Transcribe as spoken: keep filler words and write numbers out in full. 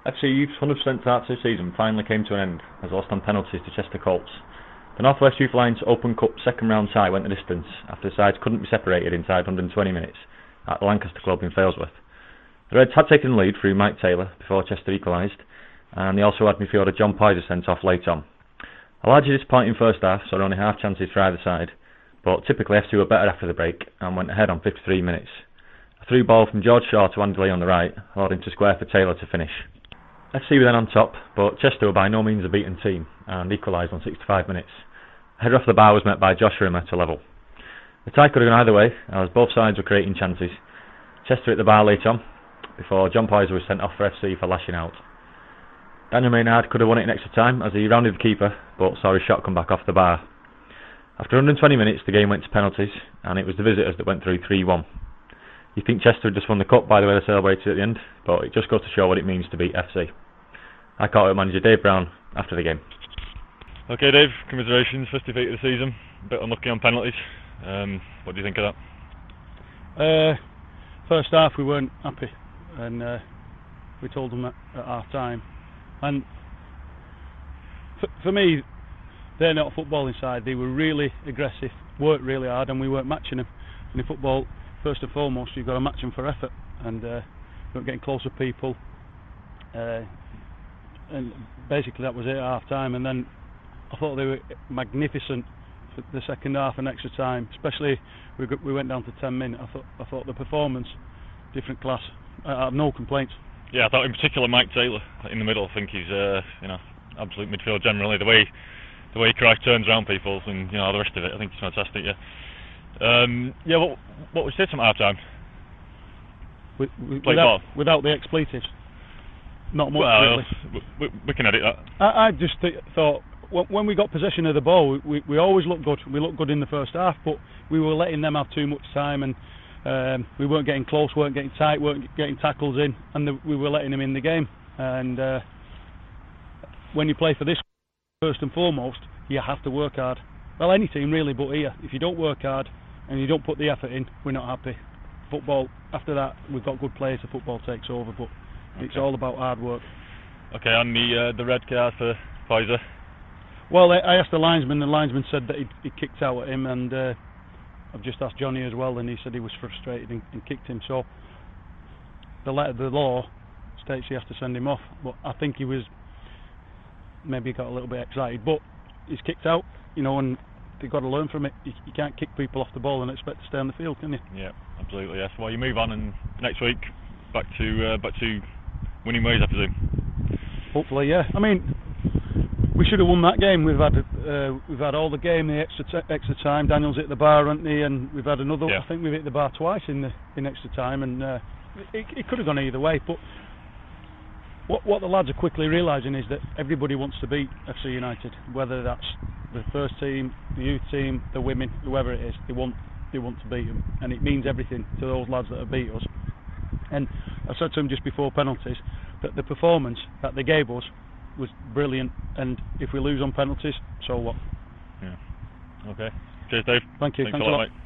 F C Youth's one hundred percent start to the season finally came to an end as they lost on penalties to Chester Colts. The North West Youth Alliance Open Cup second round tie went the distance after the sides couldn't be separated inside one hundred twenty minutes at the Lancaster Club in Failsworth. The Reds had taken the lead through Mike Taylor before Chester equalised, and they also had midfielder John Poyser sent off late on. A largely disappointing first half saw only half chances for either side, but typically F C were better after the break and went ahead on fifty-three minutes. A through ball from George Shaw to Andy Lee on the right allowed him to square for Taylor to finish. F C were then on top, but Chester were by no means a beaten team and equalised on sixty-five minutes. A header off the bar was met by Josh Rimmer to level. The tie could have gone either way as both sides were creating chances. Chester hit the bar late on before John Poyser was sent off for F C for lashing out. Daniel Maynard could have won it in extra time as he rounded the keeper but saw his shot come back off the bar. After one hundred twenty minutes the game went to penalties and it was the visitors that went through three one. You think Chester had just won the cup by the way they celebrated at the end, but it just goes to show what it means to beat F C. I caught up with manager Dave Brown after the game. Okay Dave, commiserations, first defeat of the season, a bit unlucky on penalties. Um, what do you think of that? Uh, first half we weren't happy and uh, we told them at, at half time. And for, for me, they're not a footballing side. They were really aggressive, worked really hard, and we weren't matching them. And in football, first and foremost, you've got to match them for effort, and uh, we weren't getting close to people. Uh, and basically, that was it at half time. And then I thought they were magnificent for the second half and extra time. Especially we got, we went down to ten men. I thought I thought the performance, different class. I have no complaints. Yeah, I thought in particular Mike Taylor in the middle. I think he's uh, you know absolute midfield generally. The way the way Christ turns around people and you know the rest of it, I think it's fantastic. Yeah, um, yeah. What what was said at half time? With, with, without, without the expletives, not much well, really. We, we can edit that. I, I just th- thought when we got possession of the ball, we we always looked good. We looked good in the first half, but we were letting them have too much time and. Um, we weren't getting close, weren't getting tight, weren't getting tackles in, and the, we were letting them in the game. And uh, when you play for this, first and foremost, you have to work hard. Well, any team really, but here, if you don't work hard and you don't put the effort in, we're not happy. Football, after that, we've got good players, the football takes over, but okay. It's all about hard work. Okay, and the uh, the red card for Poyser? Well, I, I asked the linesman, the linesman said that he, he kicked out at him, and uh, I've just asked Johnny as well, and he said he was frustrated and, and kicked him. So the letter, the law states he has to send him off. But I think he was maybe got a little bit excited. But he's kicked out, you know, and they've got to learn from it. You, you can't kick people off the ball and expect to stay on the field, can you? Yeah, absolutely. Yes. Well, you move on, and next week back to uh, back to winning ways, I presume. Hopefully, yeah. I mean, we should have won that game. We've had uh, we've had all the game, the extra t- extra time. Daniel's hit the bar, hasn't he? And we've had another. Yeah. I think we've hit the bar twice in the in extra time, and uh, it, it could have gone either way. But what what the lads are quickly realising is that everybody wants to beat F C United, whether that's the first team, the youth team, the women, whoever it is. They want they want to beat them, and it means everything to those lads that have beat us. And I said to them just before penalties that the performance that they gave us was brilliant, and if we lose on penalties, so what? Yeah. Okay. Cheers, Dave. Thank you. Thanks, Thanks a lot, a lot. mate.